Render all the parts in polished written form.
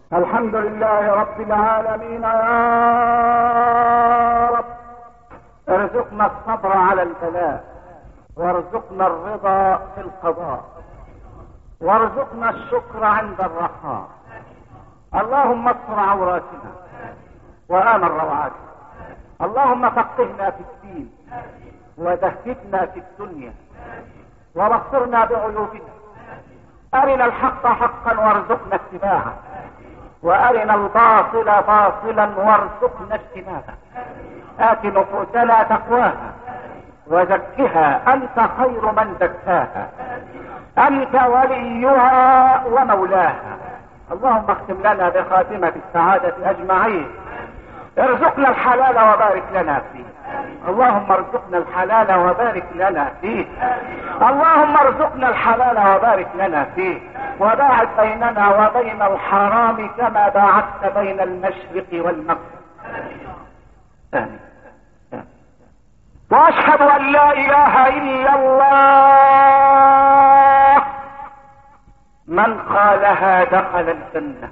الحمد لله رب العالمين. يا رب ارزقنا الصبر على البلاء، وارزقنا الرضا في القضاء، وارزقنا الشكر عند الرخاء. اللهم استر عوراتنا وآمن روعاتنا. اللهم فقهنا في الدين وزهدنا في الدنيا وبصرنا بعيوبنا. أرنا الحق حقا وارزقنا اتباعه، وأرنا الباطل باطلا وارزقنا اجتنابه. آت نفوسنا تقواها وزكها، أنت خير من زكاها، أنت وليها ومولاها. اللهم اختم لنا بخاتمة السعادة أجمعين. ارزقنا الحلال وبارك لنا فيه. اللهم ارزقنا الحلال وبارك لنا فيه. اللهم ارزقنا الحلال وبارك لنا فيه، وباعد بيننا وبين الحرام كما باعدت بين المشرق والمغرب. آمين. واشهد ان لا اله الا الله، من قالها دخل الجنة.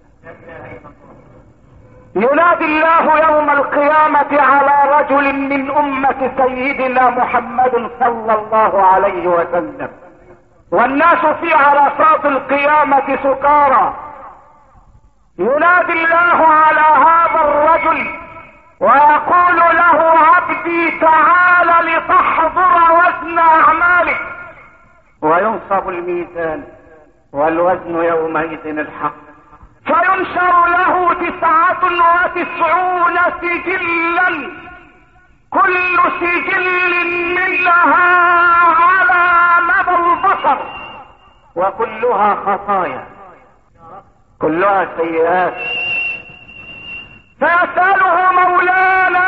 ينادي الله يوم القيامة على رجل من أمة سيدنا محمد صلى الله عليه وسلم، والناس في عرصات القيامة سكارى. ينادي الله على هذا الرجل ويقول له: عبدي تعال لتحضر وزن أعمالك. وينصب الميزان والوزن يومئذ الحق، فينشر له 99 سجلا، كل سجل منها على مدى البصر، وكلها خطايا، كلها سيئات. فيسأله مولانا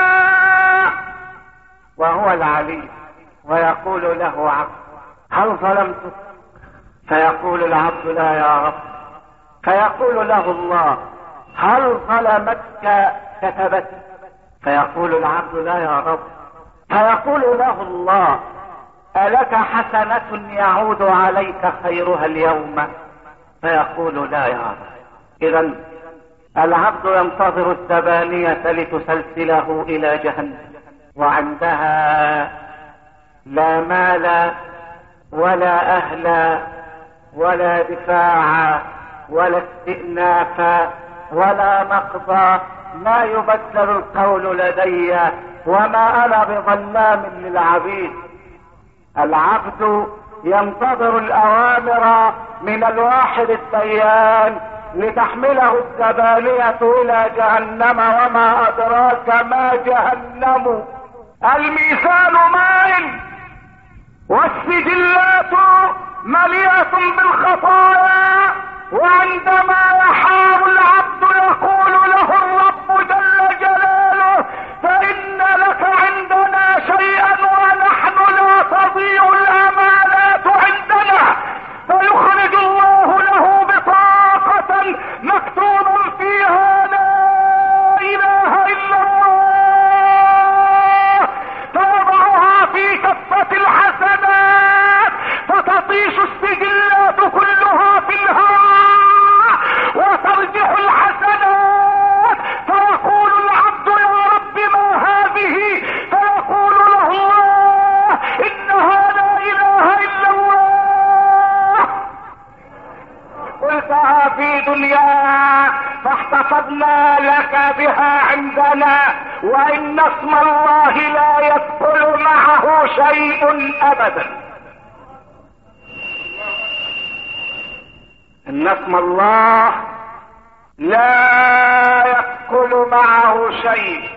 وهو العليم ويقول له: عبد هل ظلمتك؟ فيقول العبد: لا يا رب. فيقول له الله: هل ظلمتك كتبتك؟ فيقول العبد: لا يا رب. فيقول له الله: ألك حسنة يعود عليك خيرها اليوم؟ فيقول: لا يا رب. إذا العبد ينتظر الزبانية لتسلسله إلى جهنم، وعندها لا مال ولا أهل ولا دفاع ولا استئناف ولا نقض. ما يبدل القول لدي وما أنا بظلام للعبيد. العبد ينتظر الأوامر من الواحد الديان لتحمله الزبانية إلى جهنم، وما أدراك ما جهنم. الميزان مائل والسجلات مليئة بالخطايا، وعندما يحار العبد يقول له الرب جل جلاله: فإن لك عندنا شيئا ونحن لا تضيع الأمانات عندنا. فيخرج الله له بطاقة مكتوب فيها: لا إله إلا الله. فوضعها في كفة الحسنات فتطيش السجلات كلها في الهواء وترجح الحسنات. فيقول العبد: يا رب ما هذه؟ فيقول له الله: إنها لا إله إلا الله، قلتها في دنيا فاحتفظنا لك بها عندنا، وإن اسم الله لا يدخل معه شيء أبدا. إن اسم الله لا يأكل معه شيء،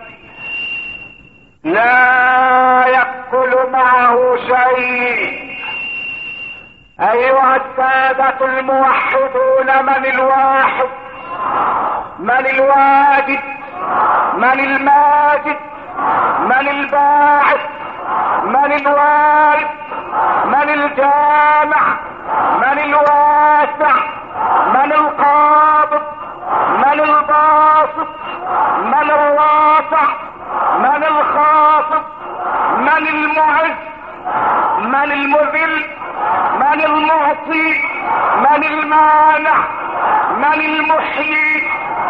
لا يأكل معه شيء. أيها السادة الموحدون، من الواحد؟ من الواجد؟ من الماجد؟ من الباعث؟ من الوارث؟ من الجامع؟ من الواسع؟ من القابض؟ من الباسط؟ من الرافع؟ من الخافض؟ من المعز؟ من المذل؟ من المعطي؟ من المانع؟ من المحيي؟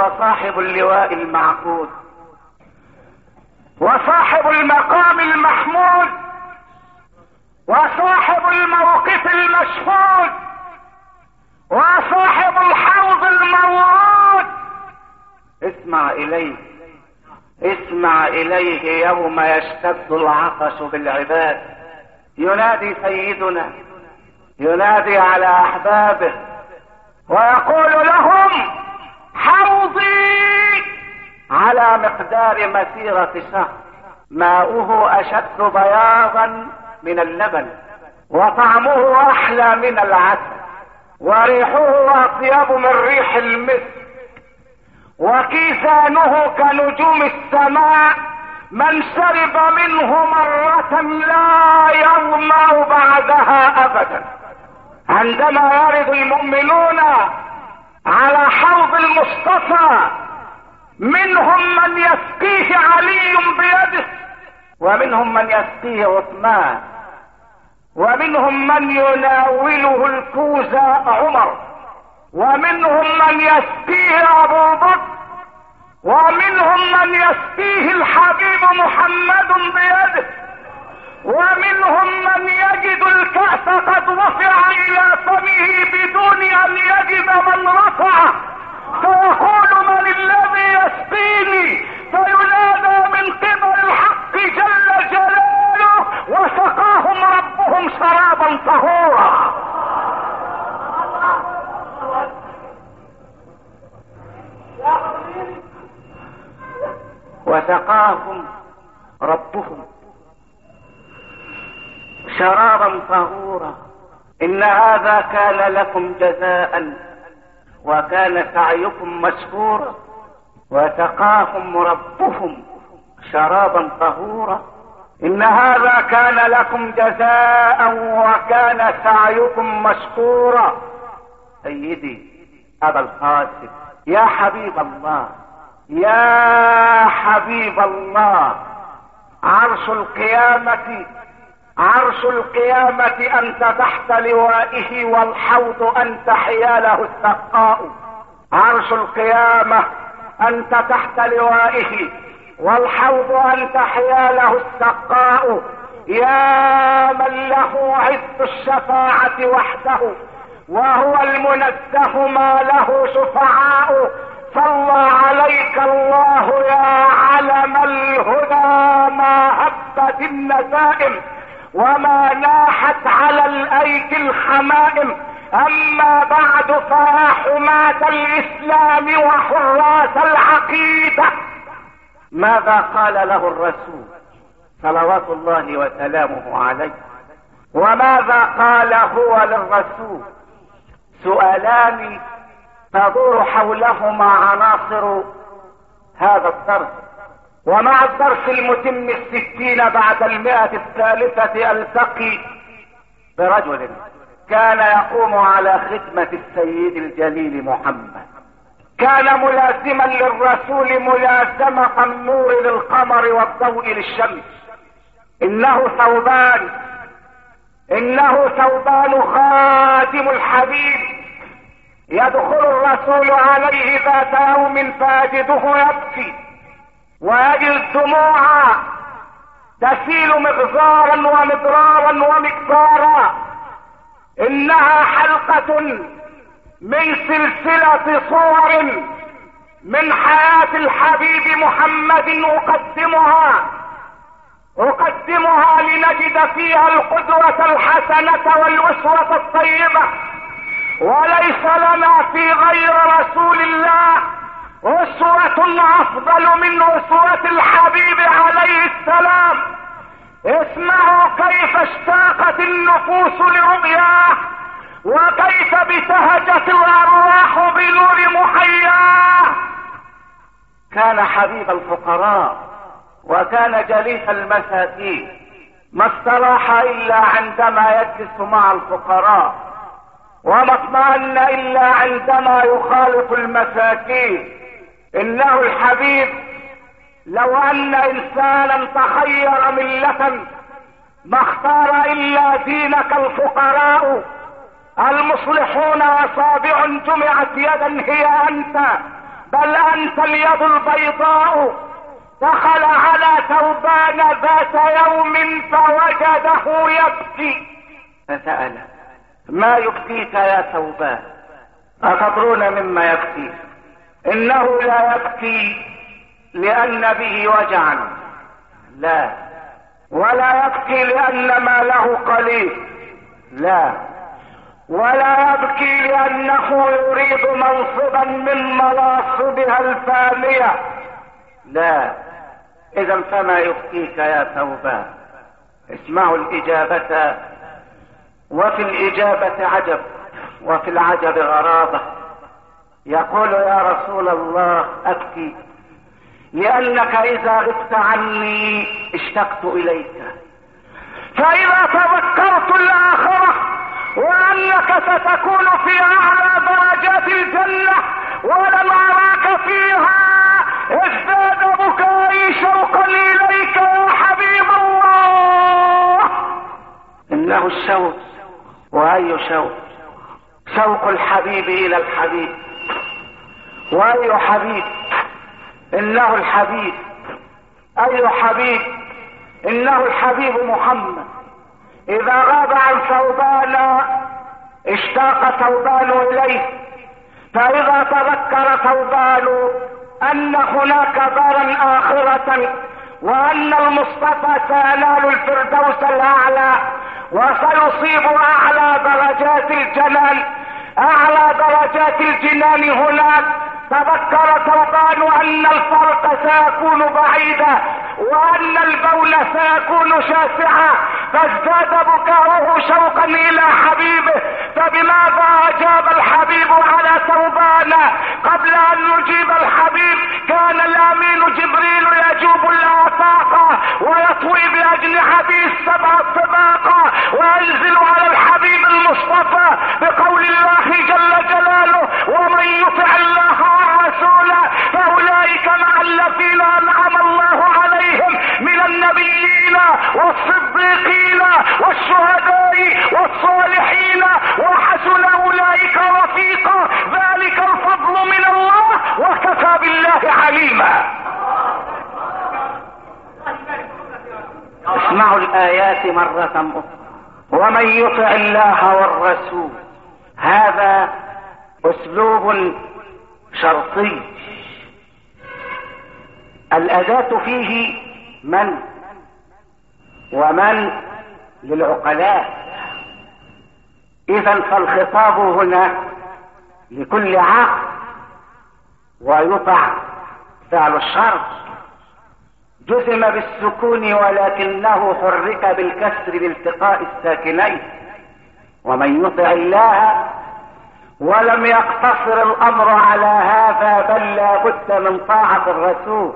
هو صاحب اللواء المعقود وصاحب المقام المحمود وصاحب الموقف المشهود وصاحب الحوض المورود. اسمع إليه، اسمع إليه يوم يشتد العطش بالعباد. ينادي سيدنا، ينادي على أحبابه ويقول لهم: حوضي على مقدار مسيرة شهر، ماؤه أشد بياضا من اللبن، وطعمه أحلى من العسل، وريحه أطيب من ريح المسك، وكيزانه كنجوم السماء، من شرب منه مرة لا يظمأ بعدها أبدا. عندما يرد المؤمنون على حوض المصطفى منهم من يسقيه علي بيده، ومنهم من يسقيه عثمان، ومنهم من يناوله الكوز عمر، ومنهم من يسقيه أبو بكر، ومنهم من يسقيه الحبيب محمد بيده، ومنهم من يجد الكأس قد رفع إلى فمه بدون أن يجد من رفعه، فيقول: من الذي يسقيني؟ فينادى من قبل الحق جل جلاله: وسقاهم ربهم شرابا طهورا. وسقاهم ربهم شرابا طهورا. إن هذا كان لكم جزاء وكان سعيكم مشكورا. وسقاهم ربهم شرابا طهورا. إن هذا كان لكم جزاء وكان سعيكم مشكورا. سيدي أبا القاسم، يا حبيب الله، يا حبيب الله، عرش القيامة، عرش القيامة أنت تحت لوائه، والحوض أنت حياله السقاء. عرش القيامة أنت تحت لوائه، والحوض أنت حياله السقاء. يا من له عز الشفاعة وحده، وهو المنزه ما له شفعاء. صلى عليك الله يا علم الهدى، ما هبت النسائم وما ناحت على الأيدي الحمائم. أما بعد، فيا حماة الإسلام وحراس العقيدة، ماذا قال له الرسول صلوات الله وسلامه عليه؟ وماذا قال هو للرسول؟ سؤالان تدور حولهما عناصر هذا الدرس. ومع الدرس المتم 60 بعد 100 الثالثة التقي برجل كان يقوم على خدمة السيد الجليل محمد، كان ملازما للرسول ملازمة النور للقمر والضوء للشمس. إنه ثوبان خادم الحبيب. يدخل الرسول عليه ذات يوم فيجده يبكي، ويجد الدموع تسيل مغزارا ومضرارا ومقدارا. إنها حلقة من سلسلة صور من حياة الحبيب محمد أقدمها لنجد فيها القدوة الحسنة والأسوة الطيبة. وليس لنا في غير رسول الله أسوة أفضل من أسوة الحبيب عليه السلام. اسمعوا كيف اشتاقت النفوس لرؤياه، وكيف ابتهجت الأرواح بنور محياه. كان حبيب الفقراء وكان جليس المساكين، ما استراح إلا عندما يجلس مع الفقراء، وما اطمأن إلا عندما يخالط المساكين. إنه الحبيب لو أن إنسانا تخير ملة ما اختار إلا دينك المصلحون، أصابع جمعت يدا هي أنت، بل انت اليد البيضاء. دخل على ثوبان ذات يوم فوجده يبكي، فسأله: ما يبكيك يا ثوبان؟ أتدرون مما يبكي؟ إنه لا يبكي لأن به وجعا، لا، ولا يبكي لأن ماله قليل، لا، ولا يبكي لأنه يريد منصبا من مناصبها الفانية، لا. إذا فما يبكيك يا ثوبان؟ اسمعوا الإجابة، وفي الإجابة عجب، وفي العجب غرابة. يقول: يا رسول الله أبكي لأنك إذا غبت عني اشتقت إليك، فإذا تذكرت الآخرة وأنك ستكون في أعلى درجات الجنة ولم أراك فيها ازداد بكائي شوقا إليك يا حبيب الله. إنه الشوق، وأي شوق؟ شوق الحبيب إلى الحبيب، وأي حبيب؟ إنه الحبيب. أي حبيب؟ إنه الحبيب محمد. إذا غاب عن ثوبان اشتاق ثوبان إليه، فإذا تذكر ثوبان أن هناك دارا آخرة وأن المصطفى سينال الفردوس الأعلى وسيصيب أعلى درجات الجنان، أعلى درجات الجنان هناك، تذكر ثوبان أن الفرق سيكون بعيدا وأن البول سيكون شاسعا، فازداد بكاؤه شوقا إلى حبيبه. فبماذا أجاب الحبيب على ثوبان؟ قبل أن يجيب الحبيب كان الأمين جبريل يجوب الآفاق ويطوي بأجنحته السبع الطباق وينزل على الحبيب المصطفى بقول الله جل جلاله: ومن يطع الله ورسوله فأولئك مع الذين أنعم الله عليهم من النبيين والصديقين والشهداء والصالحين وحسن أولئك رفيقا، ذلك الفضل من الله وكفى بالله عليما. اسمعوا الآيات مرة أخرى: ومن يطع الله والرسول. هذا أسلوب شرطي، الأداة فيه من، ومن للعقلاء. إذا فالخطاب هنا لكل عاقل، ويطع فعل الشرط جزم بالسكون ولكنه حرك بالكسر بالتقاء الساكنين. ومن يطع الله، ولم يقتصر الأمر على هذا، بل لا بد من طاعة الرسول.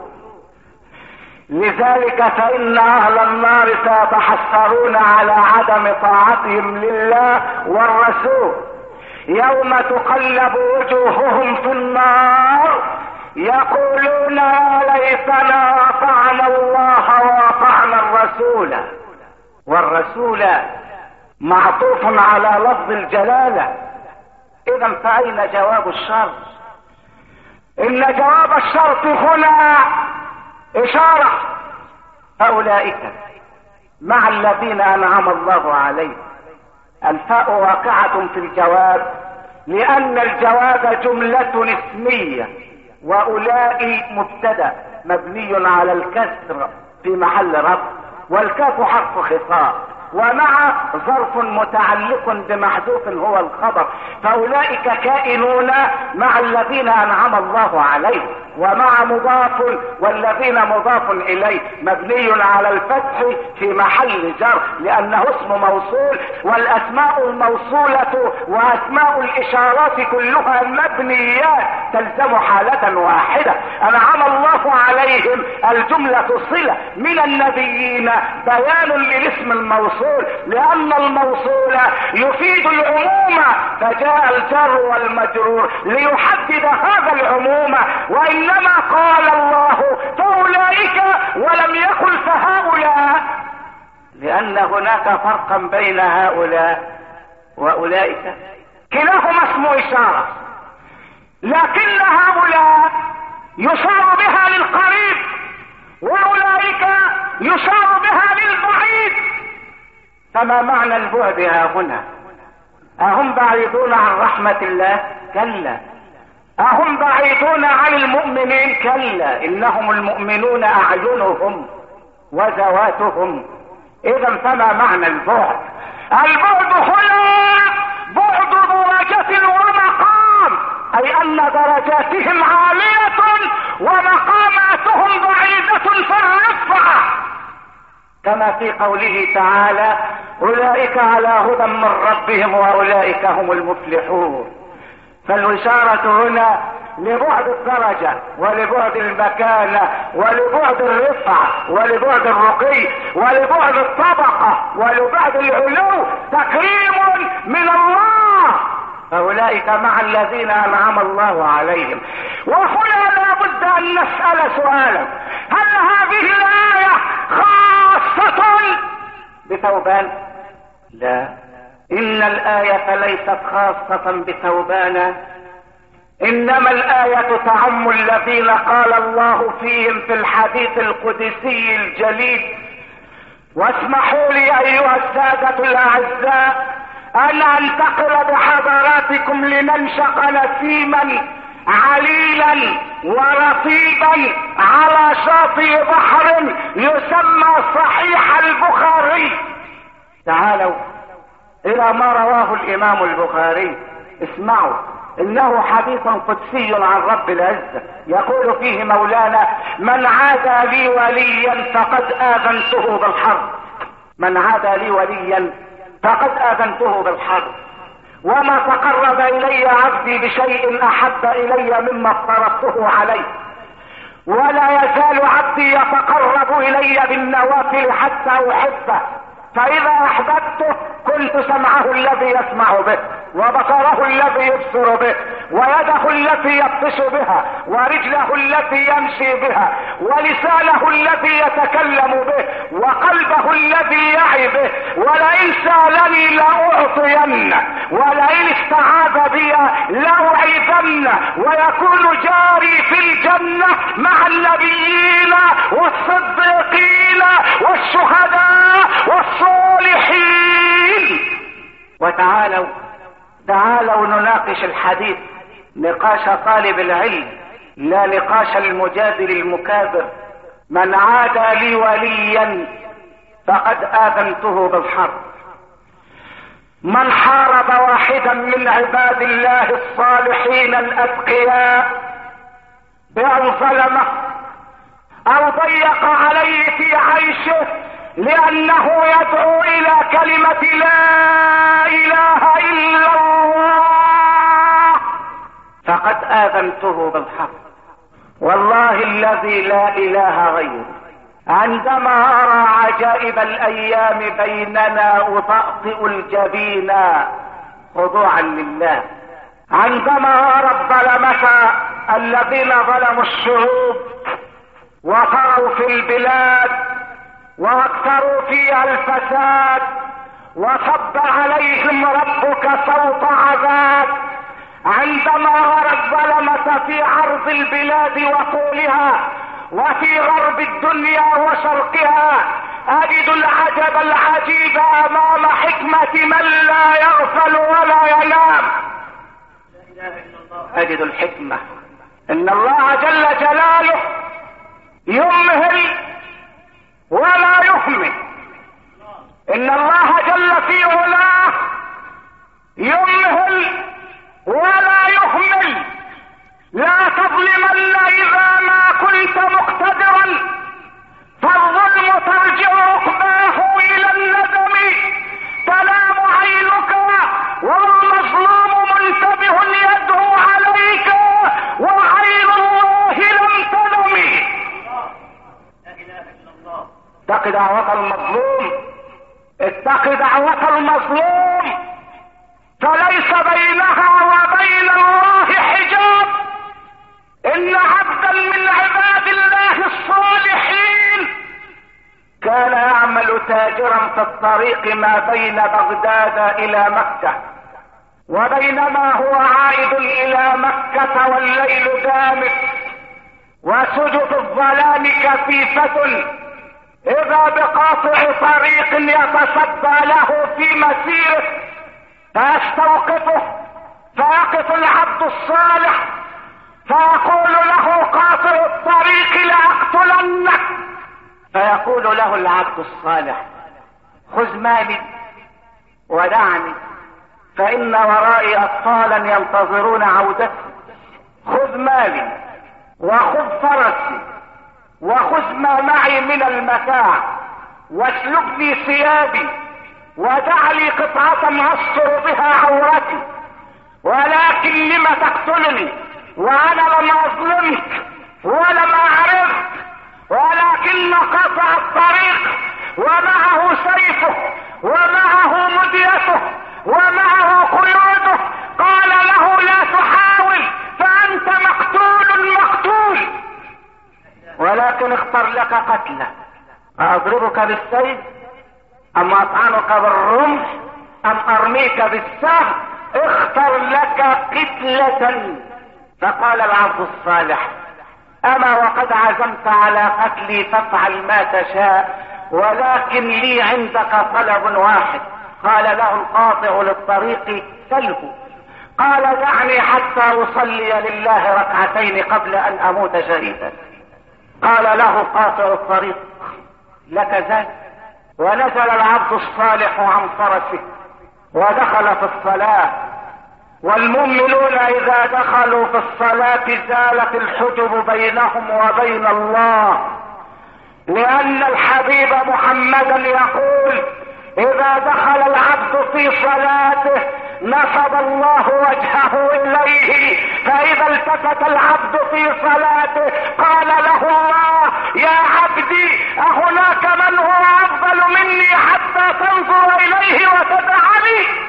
لذلك فإن أهل النار سيتحسرون على عدم طاعتهم لله والرسول يوم تقلب وجوههم في النار، يقولون: يا ليتنا أطعنا الله وأطعنا الرسول. والرسول معطوف على لفظ الجلالة. إذا فأين جواب الشرط؟ إن جواب الشرط هنا إشارة: أولئك مع الذين أنعم الله عليهم. الفاء واقعة في الجواب لأن الجواب جملة اسمية، وأولئك مبتدأ مبني على الكسر في محل رفع، والكاف حرف خطاب، ومع ظرف متعلق بمحذوف هو الخبر. فأولئك كائنون مع الذين أنعم الله عليهم، ومع مضاف، والذين مضاف إليه مبني على الفتح في محل جر لأنه اسم موصول، والأسماء الموصولة وأسماء الإشارات كلها مبنيات تلزم حالة واحدة. أنعم الله عليهم الجملة صلة من النبيين بيان للاسم الموصول، لأن الموصول يفيد العموم، فجاء الجر والمجرور ليحدد هذا العموم. وإنما قال الله فأولئك ولم يقل فهؤلاء، لأن هناك فرقا بين هؤلاء وأولئك، كلاهما اسم إشارة، لكن هؤلاء يشار بها للقريب، واولئك يشار بها للبعيد. فما معنى البعد ها هنا؟ اهم بعيدون عن رحمة الله؟ كلا. اهم بعيدون عن المؤمنين؟ كلا، انهم المؤمنون اعينهم وذواتهم. اذا فما معنى البعد؟ البعد هنا بعد درجة ومقام، اي ان درجاتهم عالية ومقاماتهم بعيدة في الرفعة، كما في قوله تعالى: اولئك على هدى من ربهم واولئك هم المفلحون. فالإشارة هنا لبعد الدرجة ولبعد المكانة ولبعد الرفعة ولبعد الرقي ولبعد الطبقة ولبعد العلو، تكريم من الله. فأولئك مع الذين أنعم الله عليهم. وهنا لا بد أن نسأل سؤالا: هل هذه الآية خاصة بثوبان؟ لا، إن الآية ليست خاصة بثوبان، إنما الآية تعم الذين قال الله فيهم في الحديث القدسي الجليل. واسمحوا لي أيها السادة الأعزاء أن أنتقل بحضراتكم لننشق نسيما عليلا ورطيبا على شاطئ بحر يسمى صحيح البخاري. تعالوا الى ما رواه الامام البخاري. اسمعوا، انه حديث قدسي عن رب العزة، يقول فيه مولانا: من عادى لي وليا فقد آذنته بالحرب. من عادى لي وليا فقد آذنته بالحرب. وما تقرب الي عبدي بشيء احب الي مما افترضته عليه، ولا يزال عبدي يتقرب الي بالنوافل حتى احبه، فاذا احببته كنت سمعه الذي يسمع به، وبصره الذي يبصر به، ويده التي يبطش بها، ورجله التي يمشي بها، ولسانه الذي يتكلم به، وقلبه الذي يعي به. ولئن سالني لاعطينه، ولئن استعاذ بي لاعيذنه، ويكون جاري في الجنة مع النبيين والصديقين والشهداء والصالحين. تعالوا نناقش الحديث نقاش طالب العلم، لا نقاش المجادل المكابر. من عادى لي وليا فقد آذنته بالحرب. من حارب واحدا من عباد الله الصالحين الأتقياء بأن ظلمه أو ضيق عليه في عيشه لأنه يدعو إلى كلمة لا إله إلا الله، فقد آذنته بالحق. والله الذي لا إله غيره، عندما أرى عجائب الأيام بيننا أطأطئ الجبين خضوعا لله. عندما أرى الظلمة الذين ظلموا الشعوب وطغوا في البلاد واكثروا فيها الفساد وصب عليهم ربك صوت عذاب، عندما أرى الظلمة في عرض البلاد وطولها وفي غرب الدنيا وشرقها، أجد العجب العجيب أمام حكمة من لا يغفل ولا ينام. أجد الحكمة إن الله جل جلاله يمهل ولا يهمل. إن الله جل في علاه يمهل ولا يهمل. لا تظلمن إذا ما كنت مقتدرا، فالظلم ترجع ركباه إلى الندم. تنام عينك والمظلوم منتبه يدعو عليك وعين الله لم تنم. اتق دعوة المظلوم، اتق دعوة المظلوم، فليس بينها وبين الله حجاب. إن عبدا من عباد الله الصالحين كان يعمل تاجرا في الطريق ما بين بغداد إلى مكة، وبينما هو عائد إلى مكة والليل دامس وسجد الظلام كثيفة، إذا بقاطع طريق يتصدى له في مسيره فيستوقفه، فيقف العبد الصالح فيقول له قاطع الطريق لأقتلنك، فيقول له العبد الصالح خذ مالي ودعني، فإن ورائي أطفالا ينتظرون عودتي، خذ مالي وخذ فرسي وخذ ما معي من المتاع واسلبني ثيابي ودع لي قطعة أستر بها عورتي، ولكن لم تقتلني وأنا لم أظلمك ولم أعرفك، ولكن قطع الطريق ومعه سيفه ومعه مديته ومعه قيوده، قال له لا تحاول فأنت مقتول، ولكن اختر لك قتله، أضربك بالسيف أم أطعنك بالرمح أم أرميك بالسهم، اختر لك قتلة. فقال العبد الصالح أما وقد عزمت على قتلي فافعل ما تشاء، ولكن لي عندك طلب واحد. قال له القاطع للطريق سله. قال دعني حتى أصلي لله ركعتين قبل أن أموت شهيدا. قال له قاطع الطريق لك ذلك. ونزل العبد الصالح عن فرسه ودخل في الصلاة. والمؤمنون إذا دخلوا في الصلاة زالت الحجب بينهم وبين الله، لأن الحبيب محمدا يقول إذا دخل العبد في صلاته نصب الله وجهه إليه، فإذا التفت العبد في صلاته قال له الله يا عبدي أهناك من هو أفضل مني حتى تنظر إليه وتدعني؟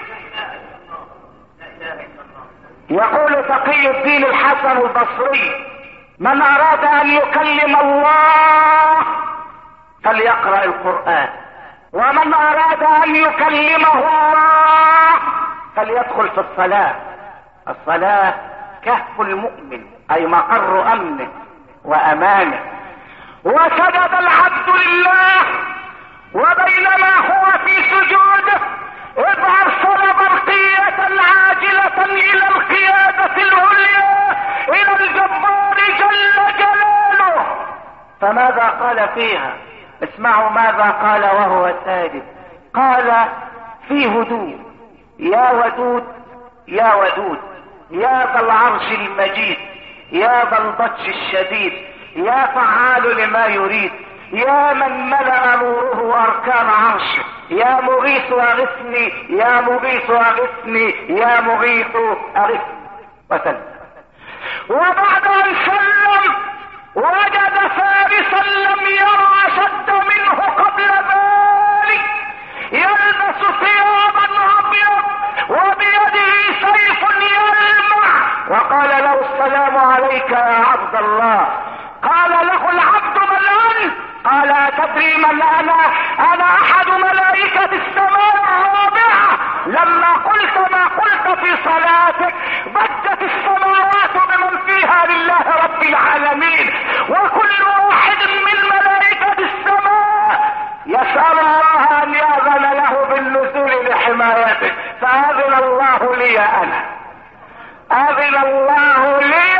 يقول تقي الدين الحسن البصري من أراد أن يكلم الله فليقرأ القرآن، ومن أراد أن يكلمه الله فليدخل في الصلاة. الصلاة كهف المؤمن أي مقر أمنه وأمانه. وسجد العبد لله، وبينما هو في سجوده إذ أرسل برقية عاجلة إلى القيادة العليا إلى الجبار جل جلاله. فماذا قال فيها؟ اسمعوا ماذا قال وهو ساجد. قال في هدوء يا ودود يا ودود يا ذا العرش المجيد يا ذا البطش الشديد يا فعال لما يريد يا من ملأ نوره أركان عرشه يا مغيث أغثني يا مغيث أغثني يا مغيث أغثني. وسلم. وبعد أن سلم وجد فارسا لم ير أشد منه قبل ذلك يلبس ثيابا أبيض وبيده سيف يلمع، وقال له السلام عليك يا عبد الله. قال له العبد من أنت؟ قال أتدري من أنا أحد ملائكة السماء الرابعة. لما قلت ما قلت في صلاتك ضجت السماوات بمن فيها لله رب العالمين، وكل واحد من ملائكة السماء يسأل الله أن يأذن له بالنزول لحمايته، فأذن الله لي أنا، أذن الله لي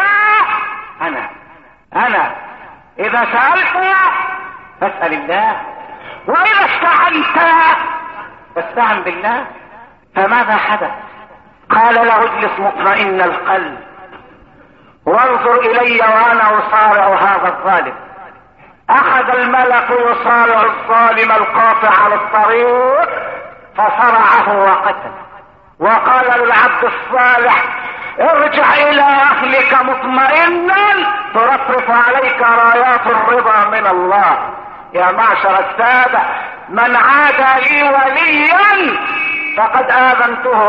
أنا. إذا سألت فاسأل الله، وإذا استعنت فاستعن بالله. فماذا حدث؟ قال له اجلس مطمئن القلب وانظر إلي وأنا أصارع هذا الظالم. أخذ الملك يصارع الظالم القاطع على الطريق فصرعه وقتل. وقال للعبد الصالح ارجع إلى أهلك مطمئنا ترفرف عليك رايات الرضا من الله. يا معشر السادة، من عاد لي وليا فقد آذنته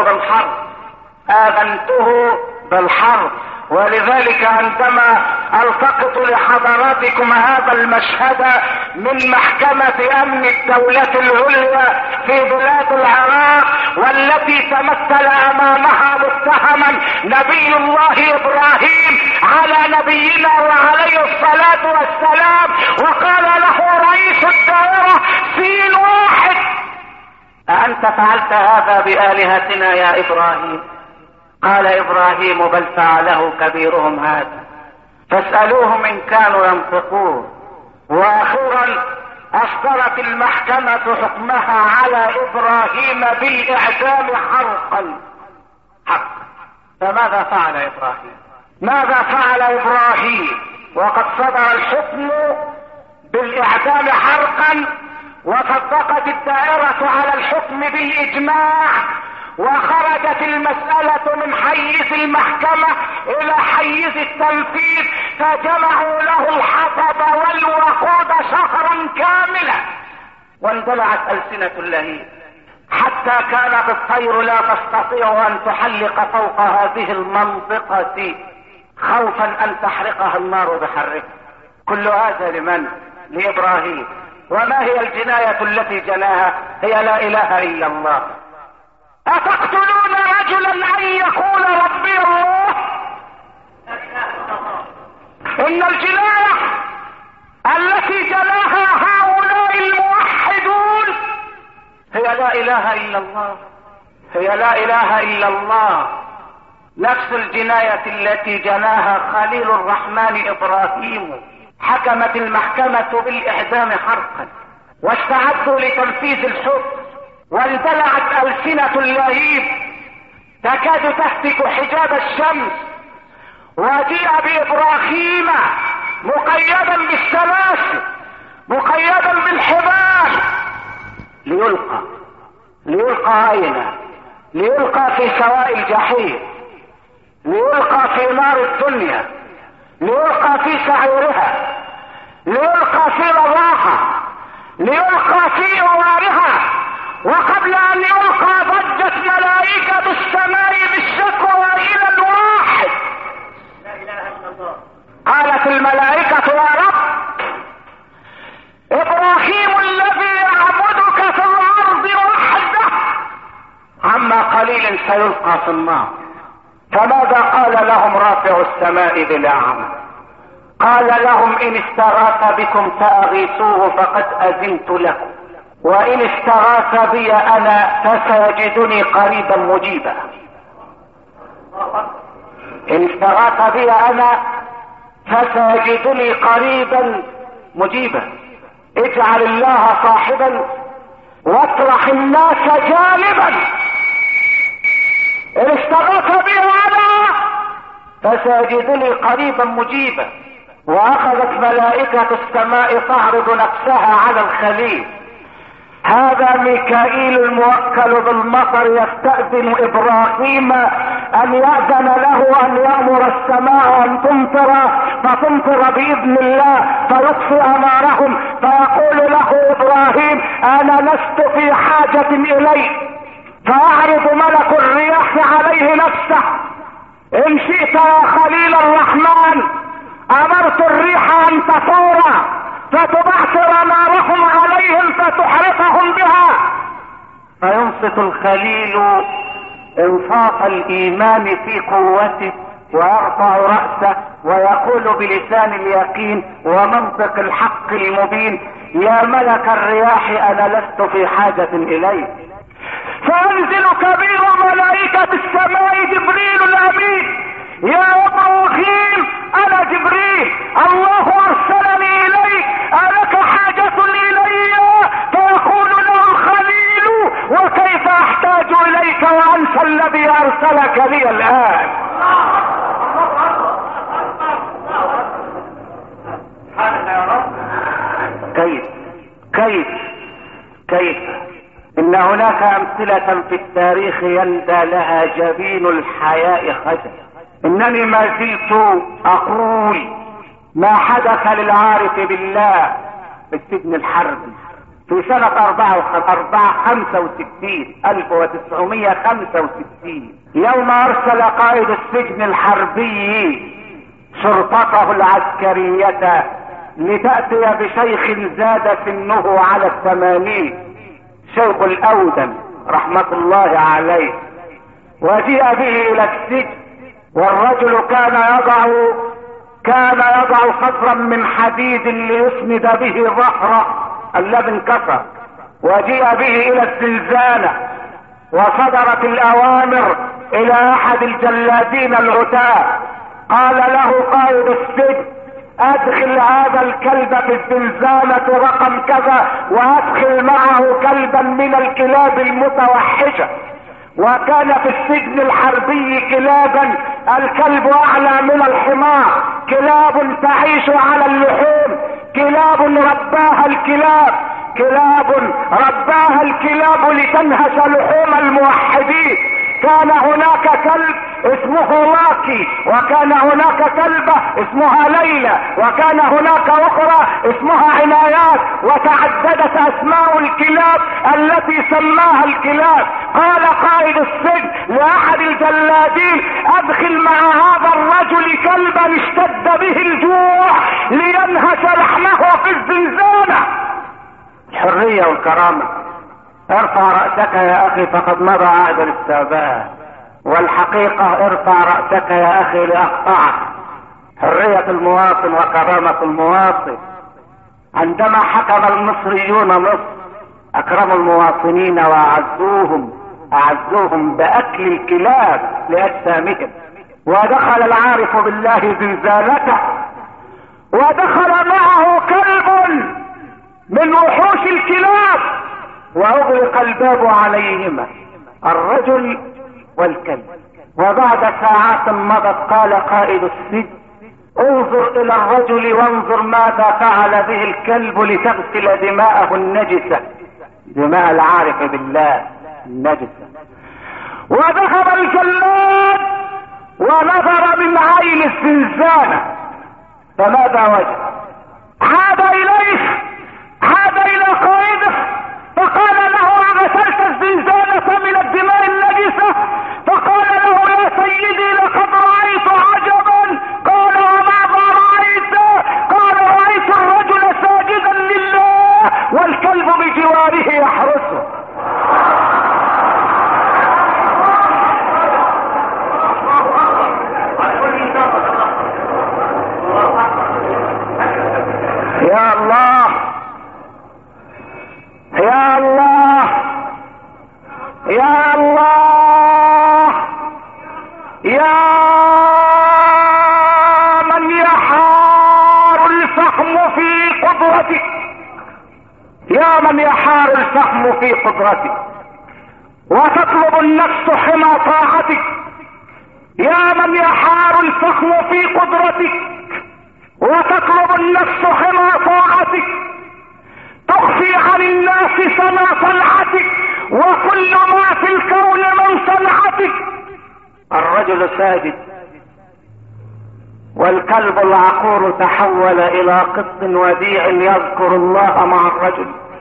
بالحرب. ولذلك عندما التقط لحضراتكم هذا المشهد من محكمة امن الدولة العليا في بلاد العراق والتي تمثل امامها متهما نبي الله ابراهيم على نبينا وعليه الصلاة والسلام، وقال له رئيس الدائرة سين واحد: أأنت فعلت هذا بآلهتنا يا إبراهيم؟ قال إبراهيم: بل فعله كبيرهم هذا فاسألوهم إن كانوا ينطقون. وأخيرا أصدرت المحكمة حكمها على إبراهيم بالإعدام حرقا. فماذا فعل إبراهيم؟ ماذا فعل إبراهيم وقد صدر الحكم بالإعدام حرقا وصدقت الدائرة على الحكم بالإجماع، وخرجت المسألة من حيز المحكمة إلى حيز التنفيذ، فجمعوا له الحطب والوقود شهرا كاملا، واندلعت ألسنة اللهيب حتى كانت الطير لا تستطيع أن تحلق فوق هذه المنطقة خوفا أن تحرقها النار بحرها. كل هذا لمن؟ لإبراهيم. وما هي الجناية التي جناها؟ هي لا إله إلا الله. أتقتلون رجلا أن يقول ربي الله؟ إن الجناية التي جناها هؤلاء الموحدون هي لا إله إلا الله، هي لا إله إلا الله. نفس الجناية التي جناها خليل الرحمن إبراهيم. حكمت المحكمة بالإعدام حرقا واستعدوا لتنفيذ الحكم، واندلعت ألسنة اللهيب تكاد تهتك حجاب الشمس، وجيء بإبراهيم مقيدا بالسلاسل مقيدا بالحبال ليلقى أين؟ ليلقى في سواء الجحيم، ليلقى في نار الدنيا، ليلقى في سعيرها، ليلقى في رضاها، ليلقى في أوارها. وقبل أن يلقى ضجت ملائكة السماء بالشكوى إلى الواحد. لا إله إلا الله. قالت الملائكة: يا رب، إبراهيم الذي يعبدك في الأرض وحده عما قليل سيلقى في النار. فماذا قال لهم رافع السماء بلا عمل؟ قال لهم: إن استغاث بكم فأغيثوه فقد أذنت لكم، وإن استغاث بي أنا فسيجدني قريبا مجيبا. إن استغاث بي أنا فسيجدني قريبا مجيبا. اجعل الله صاحبا واطرح الناس جانبا. إن استغاث بي أنا فسيجدني قريبا مجيبا. وأخذت ملائكة السماء تعرض نفسها على الخليل. هذا ميكائيل الموكل بالمطر يستأذن إبراهيم أن يأذن له أن يأمر السماء أن تمطر، فتمطر بإذن الله فيطفئ نارهم، فيقول له إبراهيم: أنا لست في حاجة إليك. فيعرض ملك الرياح عليه نفسه: إن شئت يا خليل الرحمن أمرت الريح أن تثور فتبعثر نارهم عليهم فتحرقهم بها. فينصت الخليل انصاف الإيمان في قوته ويرفع رأسه ويقول بلسان اليقين ومنطق الحق المبين: يا ملك الرياح أنا لست في حاجة إليك. فينزل كبير ملائكة السماء جبريل الأمين: يا إبراهيم أنا جبريل، الله أرسلني إليك، ألك حاجة إلي؟ فيقول له الخليل: وكيف أحتاج إليك وأنت الذي أرسلك لي الآن؟ كيف إن هناك أمثلة في التاريخ يندى لها جبين الحياء خجل. إنني ما زلت أقول ما حدث للعارف بالله في السجن الحربي في سنة 1965 يوم أرسل قائد السجن الحربي شرطته العسكرية لتأتي بشيخ زاد سنه على 80، شيخ الأودم رحمة الله عليه، وجيء به الى السجن، والرجل كان يضع صدرا من حديد ليسند به ظهره الذي انكسر، وجيء به الى الزنزانة، وصدرت الاوامر الى احد الجلادين العتاة، قال له قائد السجن ادخل هذا الكلب في الزنزانة رقم كذا، وادخل معه كلبا من الكلاب المتوحشة. وكان في السجن الحربي كلابا، الكلب اعلى من الحمار، كلاب تعيش على اللحوم، كلاب رباها الكلاب لتنهش لحوم الموحدين. كان هناك كلب اسمه لاكي، وكان هناك كلبة اسمها ليلى، وكان هناك اخرى اسمها عنايات، وتعددت اسماء الكلاب التي سماها الكلاب. قال قائد السجن لاحد الجلادين ادخل مع هذا الرجل كلبا اشتد به الجوع لينهش لحمه في الزنزانة. الحرية والكرامة. ارفع رأسك يا اخي فقد مضى عهد الاستعباد، والحقيقة ارفع رأسك يا اخي لاقطعك. حرية المواطن وكرامة المواطن. عندما حكم المصريون مصر اكرموا المواطنين واعزوهم باكل الكلاب لاجسامهم. ودخل العارف بالله زنزانته، ودخل معه كلب من وحوش الكلاب، واغلق الباب عليهما، الرجل والكلب. وبعد ساعات مضت قال قائد السجن انظر الى الرجل وانظر ماذا فعل به الكلب لتغسل دماءه النجسة، دماء العارف بالله النجسة. وذهب الجلاد ونظر من عين الزنزانة، فماذا وجد؟ عاد الى قائده فقال له اغسلت الزنزانة من الدماء النجسة؟ فقال له يا سيدي لقد رأيت عجبا. قال وماذا رأيت؟ قال رأيت الرجل ساجدا لله والكلب بجواره يحرسه. يا الله يا الله يا الله يا من يحار الفحم في قدرتك، يا من يحار الفحم في قدرتك وتطلب النفس حمى طاعتك، يا من يحار الفحم في قدرتك وتطلب النفس حمى طاعتك، تخفي عن الناس سما صنعتك وكل ما في الكون من صنعتك. الرجل ساجد والكلب العقور تحول الى قط وديع يذكر الله مع الرجل.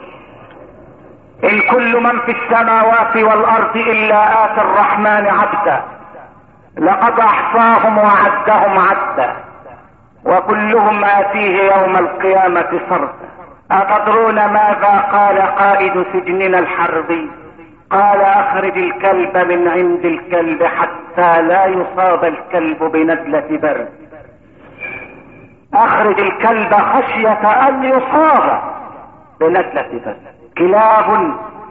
ان كل من في السماوات والارض الا اتى الرحمن عبدا، لقد احصاهم وعدهم عدا، وكلهم آتيه يوم القيامة فردا. أتدرون ماذا قال قائد سجننا الحربي؟ قال اخرج الكلب من عند الكلب حتى لا يصاب الكلب بنزلة برد. اخرج الكلب خشية ان يصاب بنزلة برد. كلاب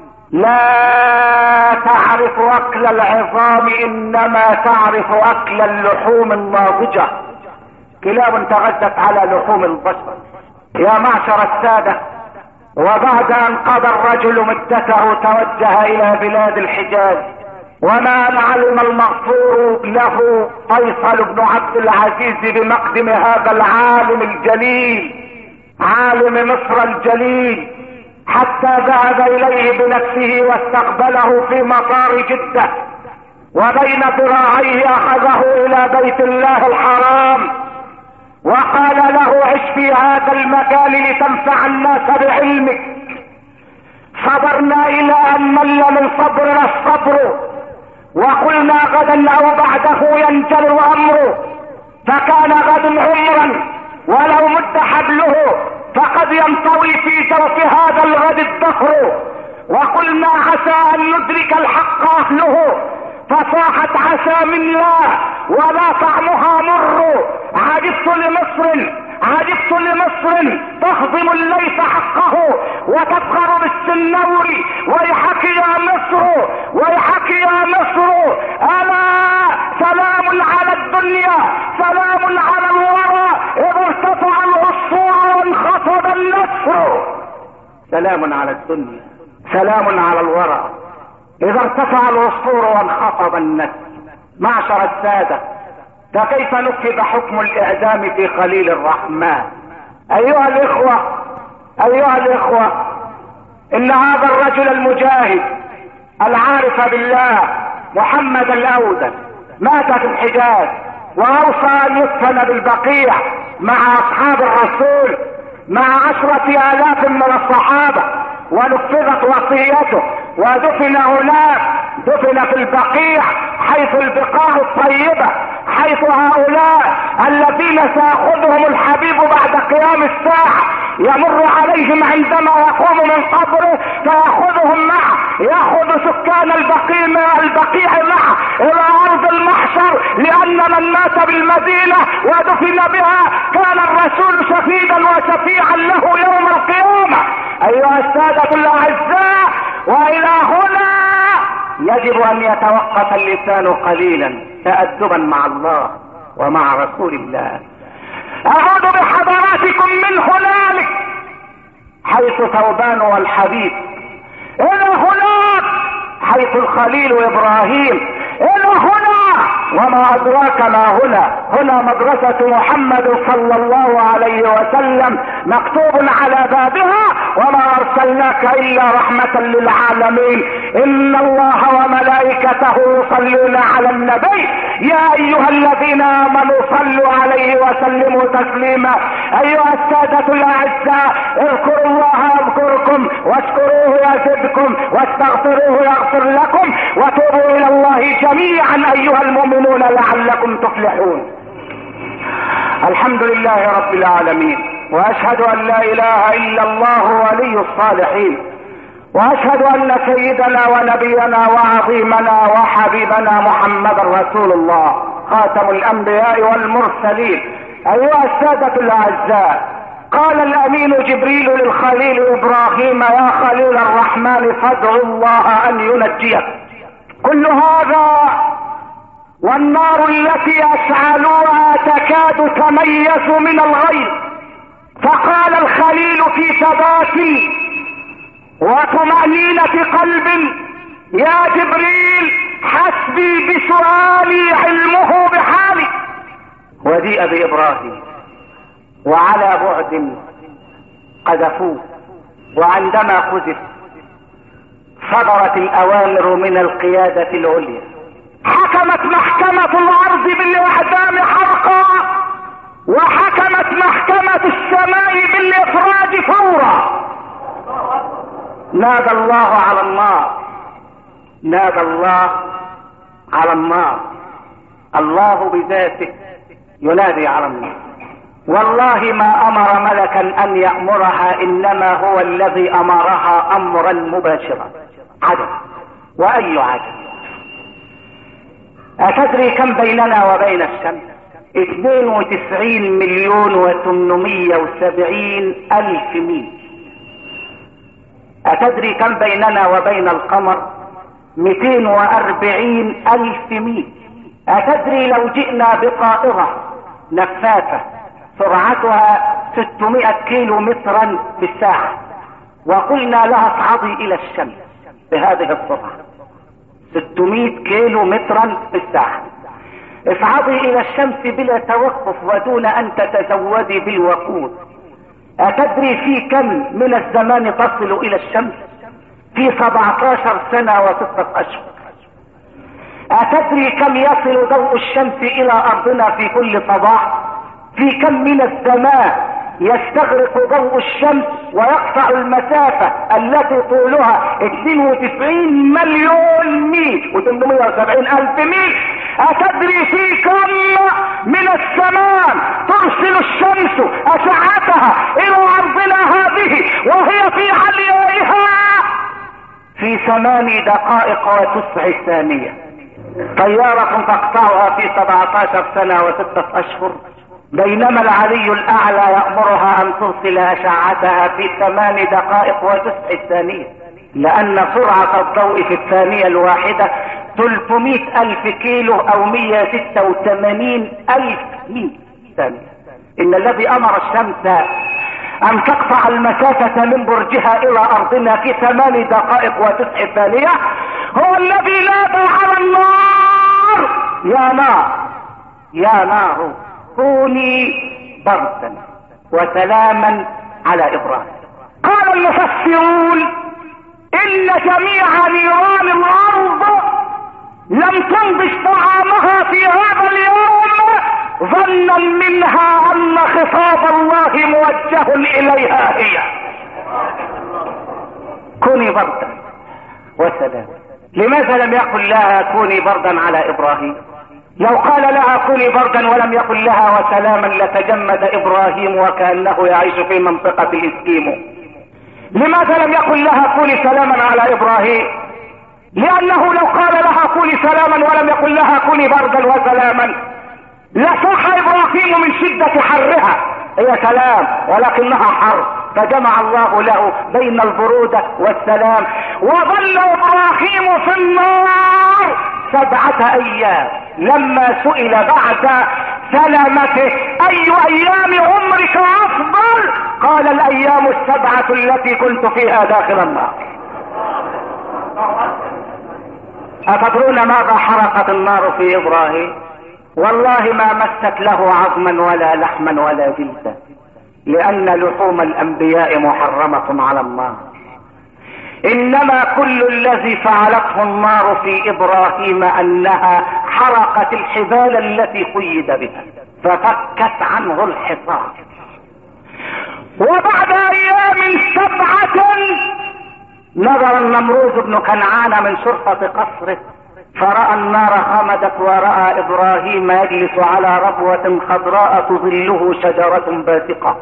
لا تعرف اكل العظام انما تعرف اكل اللحوم الناضجة. كلاب تغذت على لحوم البشر. يا معشر السادة، وبعد ان قضى الرجل مدته توجه الى بلاد الحجاز، وما ان علم المغفور له فيصل بن عبد العزيز بمقدم هذا العالم الجليل، عالم مصر الجليل، حتى ذهب اليه بنفسه واستقبله في مطار جدة، وبين ذراعيه اخذه الى بيت الله الحرام وقال له عش في هذا المكان لتنفع الناس بعلمك. صبرنا الى ان مل من صبرنا الصبر، وقلنا غدا او بعده ينجل امره، فكان غد عمرا ولو مد حبله فقد ينطوي في جوف هذا الغد الدهر. وقلنا عسى ان يدرك الحق اهله، فصاحت عسى من لا ولا طعمها مر. عجبت لمصر تهضم الليث حقه وتفخر بالسنور. ويحك يا مصر الا سلام على الدنيا، سلام على الورى اذا ارتفع العصفور وانخفض النسر. سلام على الدنيا، سلام على الورى اذا ارتفع العصفور وانخفض النسر. معشر السادة، فكيف نفذ حكم الاعدام في خليل الرحمن؟ ايها الاخوة، ان هذا الرجل المجاهد العارف بالله محمد الاودل مات في الحجاز، واوصى ان يدفن بالبقيع مع اصحاب الرسول مع 10,000 من الصحابة، ونفذت وصيته ودفن هناك، دفن في البقيع حيث البقاع الطيبة، حيث هؤلاء الذين سيأخذهم الحبيب بعد قيام الساعة يمر عليهم عندما يقوم من قبره فيأخذهم معه، يأخذ سكان البقيع معه إلى أرض المحشر، لأن من مات بالمدينة ودفن بها كان الرسول شفيدا وشفيعا له يوم القيامة. أيها السادة الأعزاء، وإلى هنا يجب أن يتوقف اللسان قليلا تأدبا مع الله ومع رسول الله. أعود بحضراتكم من هنالك حيث ثوبان والحبيب، إلى هناك حيث الخليل إبراهيم، إلى هنا وما أدراك ما هنا. هنا مدرسة محمد صلى الله عليه وسلم مكتوب على بابها: وما أرسلناك إلا رحمة للعالمين، إن الله وملائكته يصلون على النبي يا أيها الذين آمنوا صلوا عليه وسلموا تسليما. أيها السادة الأعزاء، اذكروا الله يذكركم، واشكروه يزدكم، واستغفروه يغفر لكم، وتوبوا إلى الله جميعا أيها المؤمنون لعلكم تفلحون. الحمد لله رب العالمين، واشهد ان لا اله الا الله ولي الصالحين، واشهد ان سيدنا ونبينا وعظيمنا وحبيبنا محمد رسول الله خاتم الانبياء والمرسلين. ايها السادة الاعزاء، قال الامين جبريل للخليل ابراهيم: يا خليل الرحمن فادعوا الله ان ينجيك. كل هذا والنار التي اشعلوها تكاد تميز من الغيظ. فقال الخليل في ثبات وطمأنينة قلب: يا جبريل حسبي بسؤالي علمه بحالي. وجيء بإبراهيم وعلى بعد قذفوه، وعندما قذف صدرت الأوامر من القيادة العليا، حكمت محكمة الأرض بالإعدام حرقا، وحكمت محكمة السماء بالإفراج فورا. نادى الله على النار، نادى الله على النار، الله بذاته ينادي على النار. والله ما أمر ملكا أن يأمرها، إنما هو الذي أمرها أمرا مباشرا. عجب وأي عجب. أتدري كم بيننا وبين الشمس؟ 92,870,000 ميل. أتدري كم بيننا وبين القمر؟ 240,000 ميل. أتدري لو جئنا بطائرة نفاثة سرعتها 600 كيلو مترا في الساعة وقلنا لها اصعدي إلى الشمس بهذه السرعة 600 كيلو مترا في الساعة، اصعدي إلى الشمس بلا توقف ودون أن تتزودي بالوقود، أتدري في كم من الزمان تصل إلى الشمس؟ في 17 سنة و6 أشهر. أتدري كم يصل ضوء الشمس إلى أرضنا في كل صباح؟ في كم من الزمان يستغرق ضوء الشمس ويقطع المسافة التي طولها 92 مليون ميل و870,000 ميل. أتدري في كم من الزمان ترسل الشمس أشعتها إلى أرضنا هذه وهي في عليائها في 8 دقائق و9 ثانية. طيارة تقطعها في 17 سنة و6 أشهر، بينما العلي الأعلى يأمرها أن ترسل أشعتها في 8 دقائق و9 ثانية، لأن سرعة الضوء في الثانية الواحدة 300,000 كيلو أو 186,000 ميل ثانية. إن الذي أمر الشمس أن تقطع المسافة من برجها إلى أرضنا في 8 دقائق و9 ثانية هو الذي نادى على النار: يا نار يا نار كوني بردا وسلاما على إبراهيم. قال المفسرون: إن جميع نيران الأرض لم تنضج طعامها في هذا اليوم ظنا منها أن خطاب الله موجه إليها هي. كوني بردا وسلاما. لماذا لم يقل لها كوني بردا على إبراهيم؟ لو قال لها كوني بردا ولم يقل لها وسلاما لتجمد إبراهيم وكأنه يعيش في منطقة الإسكيمو. لماذا لم يقل لها كوني سلاما على إبراهيم؟ لأنه لو قال لها كوني سلاما ولم يقل لها كوني بردا وسلاما لصاح إبراهيم من شدة حرها. هي سلام ولكنها حر، فجمع الله له بين البرودة والسلام، وظل إبراهيم في النار 7 أيام. لما سئل بعد سلامته: أي أيام عمرك أفضل؟ قال: الأيام 7 التي كنت فيها داخل النار. أتدرون ماذا حرقت النار في إبراهيم؟ والله ما مست له عظما ولا لحما ولا جلدا، لأن لحوم الأنبياء محرمة على النار. إنما كل الذي فعلته النار في إبراهيم أنها حرقت الحبال التي قيد بها ففكت عنه الحصار. وبعد أيام 7 نظر النمروز بن كنعان من شرفة قصره فرأى النار خمدت، ورأى إبراهيم يجلس على ربوة خضراء تظله شجرة باسقة.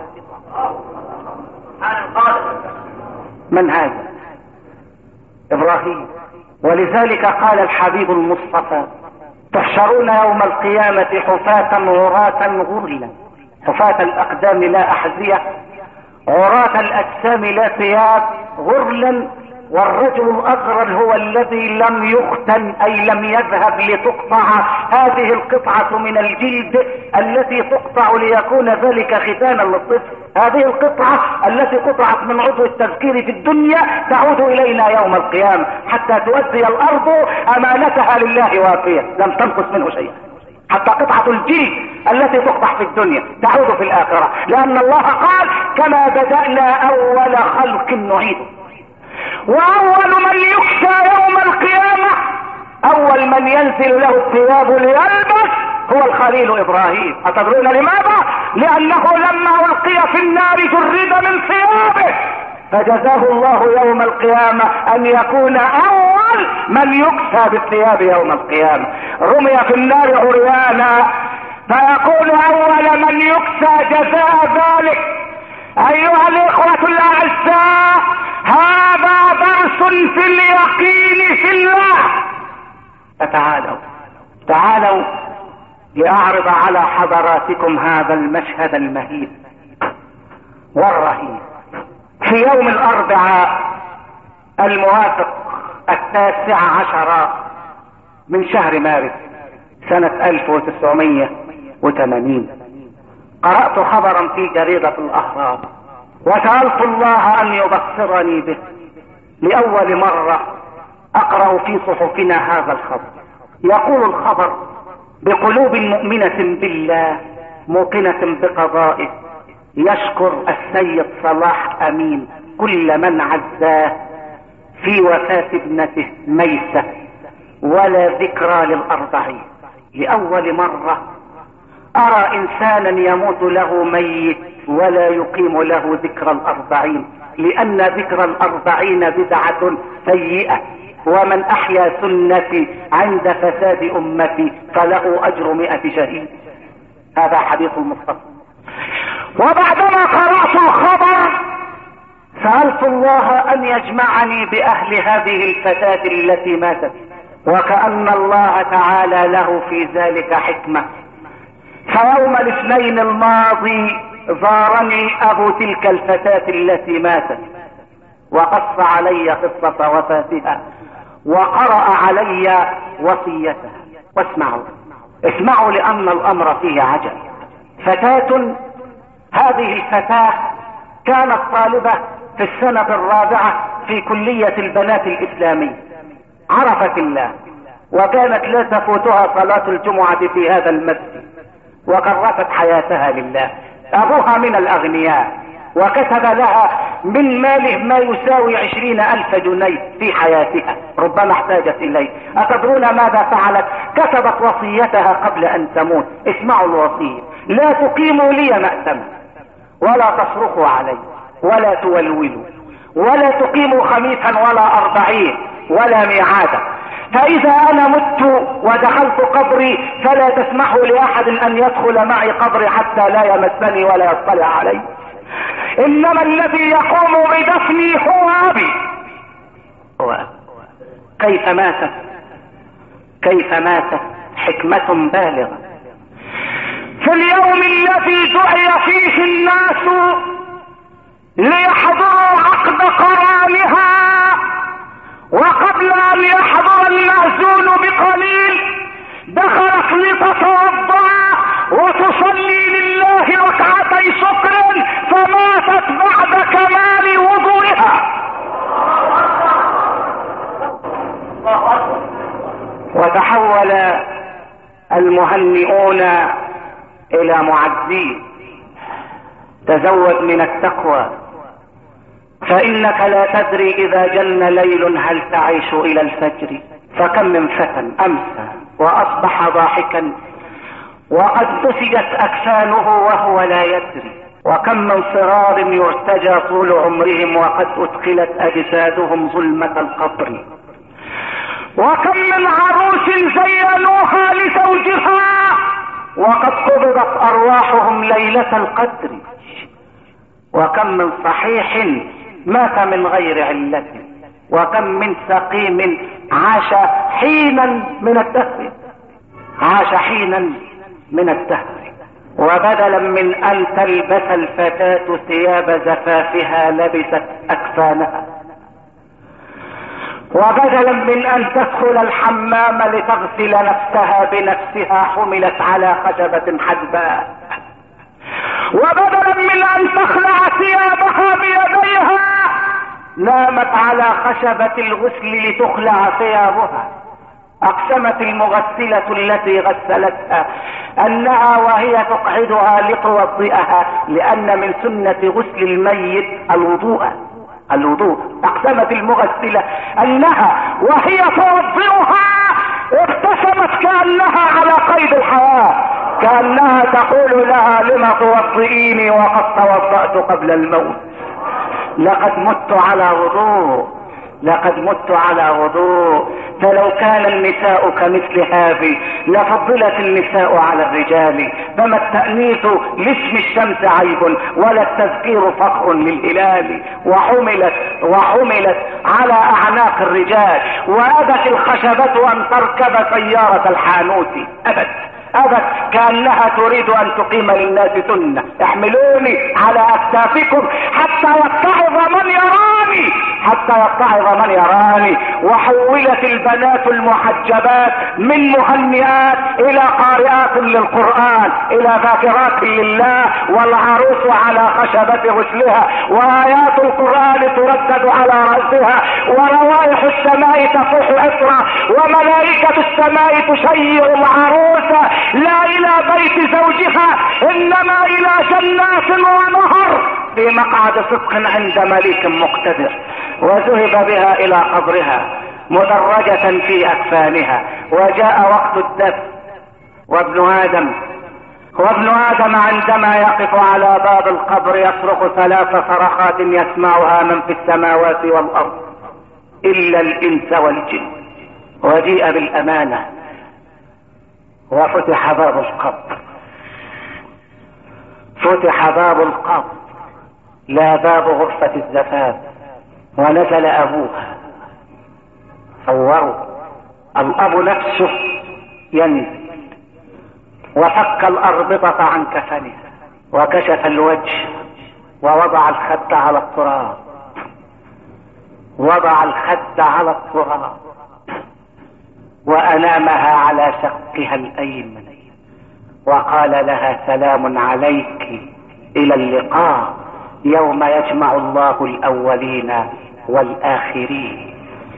من هذا؟ إبراهيم. ولذلك قال الحبيب المصطفى: تحشرون يوم القيامة حفاة عراة غرلا، حفاة الأقدام لا أحذية، عراة الأجسام لا ثياب، غرلا. والرجل الأغرل هو الذي لم يختن، أي لم يذهب لتقطع هذه القطعة من الجلد التي تقطع ليكون ذلك ختانا للطفل. هذه القطعة التي قطعت من عضو التذكير في الدنيا تعود إلينا يوم القيامة حتى تؤدي الأرض أمانتها لله وافية، لم تنقص منه شيئا. حتى قطعة الجلد التي تقطع في الدنيا تعود في الآخرة، لأن الله قال: كما بدأنا أول خلق نعيده. وأول من يكسى يوم القيامة، أول من ينزل له الثياب ليلبس هو الخليل إبراهيم. أتدرون لماذا؟ لأنه لما ألقي في النار جرد من ثيابه، فجزاه الله يوم القيامة أن يكون أول من يكسى بالثياب يوم القيامة. رمي في النار عريانا، فيقول: أول من يكسى جزاء ذلك. أيها الإخوة الأعزاء، هذا درس في اليقين في الله. تعالوا لأعرض على حضراتكم هذا المشهد المهيب والرهيب. في يوم الأربعاء الموافق 19 من شهر مارس سنة 1980 قرأت خبرا في جريدة الأهرام، وسألت الله أن يبصرني به. لأول مرة أقرأ في صحفنا هذا الخبر. يقول الخبر: بقلوب مؤمنة بالله موقنة بقضائه يشكر السيد صلاح أمين كل من عزاه في وفاة ابنته ميسة، ولا ذكرى للأربعين. لأول مرة أرى إنسانا يموت له ميت ولا يقيم له ذكرى الأربعين، لأن ذكرى الأربعين بدعة سيئة، ومن أحيا سنتي عند فساد أمتي فله أجر 100 شهيد. هذا حديث المصطفى. وبعدما قرأت الخبر سألت الله ان يجمعني باهل هذه الفتاة التي ماتت، وكأن الله تعالى له في ذلك حكمة. فيوم الاثنين الماضي زارني ابو تلك الفتاة التي ماتت، وقص علي قصة وفاتها، وقرأ علي وصيتها. اسمعوا لأن الأمر فيه عجب. فتاة، هذه الفتاة كانت طالبة في السنة الرابعة في كلية البنات الإسلامية، عرفت الله، وكانت لا تفوتها صلاة الجمعة في هذا المسجد، وكرست حياتها لله. أبوها من الأغنياء، وكتب لها من ماله ما يساوي 20,000 جنيه في حياتها، ربما احتاجت إليه. أتدرون ماذا فعلت؟ كتبت وصيتها قبل أن تموت. اسمعوا الوصية: لا تقيموا لي مأتما، ولا تصرخوا علي، ولا تولولوا، ولا تقيموا خميسا ولا 40 ولا ميعادا. فإذا أنا مت ودخلت قبري فلا تسمحوا لأحد أن يدخل معي قبري حتى لا يمسني ولا يطلع علي. إنما الذي يقوم بدفني هو أبي. كيف ماتت؟ حكمة بالغة. في اليوم الذي دعي فيه الناس ليحضروا عقد قرانها، وقبل أن يحضر المأذون بقليل دخلت لتتوضأ وتصلي لله ركعتي شكر، فماتت بعد كمال وضوئها. وتحول المهنئون إلى معزين: تزود من التقوى، فإنك لا تدري إذا جن ليل هل تعيش إلى الفجر. فكم من فتى أمسى وأصبح ضاحكا وقد نسجت أكفانه وهو لا يدري، وكم من صغار يرتجى طول عمرهم وقد أدخلت أجسادهم ظلمة القبر، وكم من عروس زينوها لزوجها وقد قبضت أرواحهم ليلة القدر، وكم من صحيح مات من غير علة، وكم من سقيم عاش حينا من الدهر. وبدلا من أن تلبس الفتاة ثياب زفافها لبست أكفانها، وبدلا من أن تدخل الحمام لتغسل نفسها بنفسها حملت على خشبة حدباء، وبدلا من أن تخلع ثيابها بيديها نامت على خشبة الغسل لتخلع ثيابها. أقسمت المغسلة التي غسلتها أنها وهي تقعدها لتوضئها، لأن من سنة غسل الميت الوضوء. أقسمت المغسلة أنها وهي توضئها ابتسمت كأنها على قيد الحياة، كأنها تقول لها: لما توضئيني وقد توضأت قبل الموت؟ لقد مت على وضوء. فلو كان النساء كمثل هذه لفضلت النساء على الرجال. فما التأنيث لاسم الشمس عيب ولا التذكير فخر للهلال. وحملت على أعناق الرجال، وأبت الخشبة أن تركب سيارة الحانوت. أبت كأنها تريد أن تقيم للناس سنة: احملوني على أكتافكم حتى يتعظ من يراني. وحولت البنات المحجبات من مهنئات إلى قارئات للقرآن، إلى ذاكرات لله، والعروس على خشبة غسلها، وآيات القرآن تردد على رأسها، وروائح السماء تفوح عطرا، وملائكة السماء تشيع العروس لا إلى بيت زوجها إنما إلى جنات ونهر في مقعد صدق عند مليك مقتدر. وذهب بها إلى قبرها مدرجة في أكفانها. وجاء وقت الدفن، وابن آدم عندما يقف على باب القبر يصرخ 3 صرخات يسمعها من في السماوات والأرض إلا الإنس والجن. وجيء بالأمانة وفتح باب القبر. لا باب غرفة الزفاف، ونزل ابوها. صوروا الاب نفسه ينزل وفك الاربطة عن كفنها وكشف الوجه ووضع الخد على التراب، وضع الخد على التراب وانامها على شقها الايمن وقال لها سلام عليك الى اللقاء يوم يجمع الله الاولين والاخرين.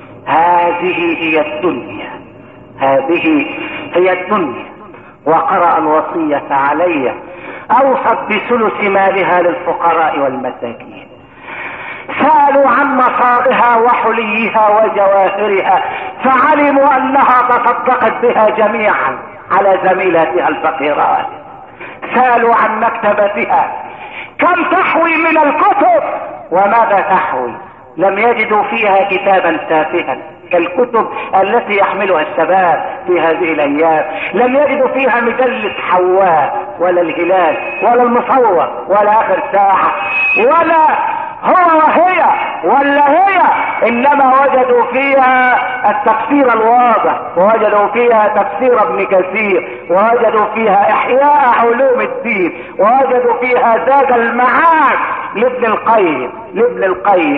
هذه هي الدنيا، هذه هي الدنيا. وقرأ الوصية علي اوصت بثلث مالها للفقراء والمساكين. سألوا عن مصابها وحليها وجواهرها فعلموا انها تصدقت بها جميعا على زميلاتها الفقيرات. سألوا عن مكتبتها كم تحوي من الكتب وماذا تحوي، لم يجدوا فيها كتابا تافها كالكتب التي يحملها الشباب في هذه الايام. لم يجدوا فيها مجلة حواء ولا الهلال ولا المصور ولا اخر ساعة ولا هو وهي ولا هي، انما وجدوا فيها التفسير الواضح، ووجدوا فيها تفسير ابن كثير، ووجدوا فيها احياء علوم الدين، ووجدوا فيها زاد المعاد لابن القيم،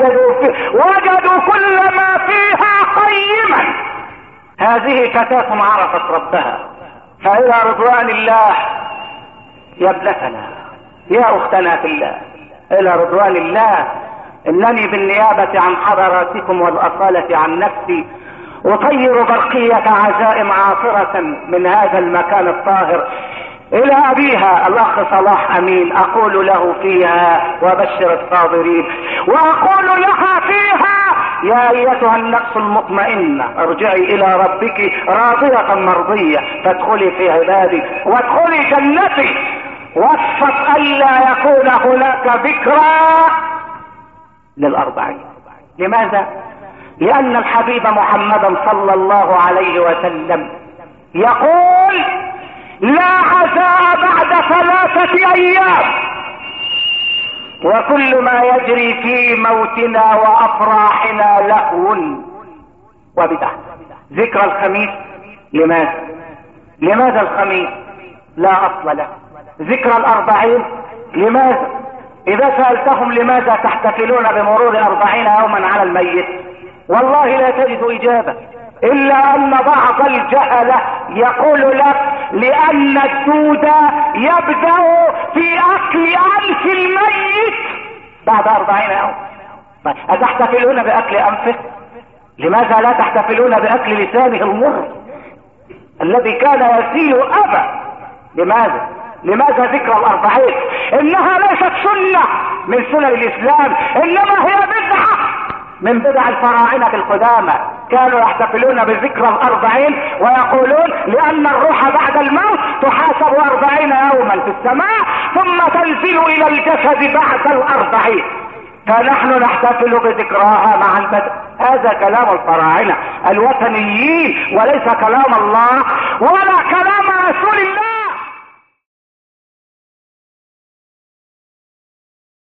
وجدوا كل ما فيها قيما. هذه فتاة عرفت ربها. فإلى رضوان الله يا ابنتنا يا اختنا في الله، الى رضوان الله. انني بالنيابة عن حضراتكم والاصالة عن نفسي اطير برقية عزائم عاطرة من هذا المكان الطاهر الى ابيها الاخ صلاح امين، اقول له فيها وبشر الصابرين، واقول لها فيها يا ايتها النفس المطمئنة ارجعي الى ربك راضية مرضية فادخلي في عبادي وادخلي جنتي. وصفت الا يكون هناك ذكرى للاربعين. لماذا؟ لان الحبيب محمدا صلى الله عليه وسلم يقول لا عزاء بعد 3 ايام، وكل ما يجري في موتنا وافراحنا لهو وبدعة. ذكرى الخميس لماذا الخميس؟ لا اصل له. ذكرى الأربعين لماذا؟ اذا سألتهم لماذا تحتفلون بمرور 40 يوما على الميت والله لا تجد اجابة، الا ان بعض الجهلة يقول لك لان الدود يبدأ في اكل انف الميت بعد 40 يوم. طيب اتحتفلون باكل انفه؟ لماذا لا تحتفلون باكل لسانه المر الذي كان يسيل ابا؟ لماذا ذكرى 40؟ انها ليست سنة من سنن الاسلام، انما هي بدعة من بدع الفراعنة القدامى. كانوا يحتفلون بذكرى 40 ويقولون لان الروح بعد الموت تحاسب 40 يوما في السماء ثم تنزل الى الجسد بعد 40، فنحن نحتفل بذكراها مع البدء. هذا كلام الفراعنة الوثنيين وليس كلام الله ولا كلام رسول الله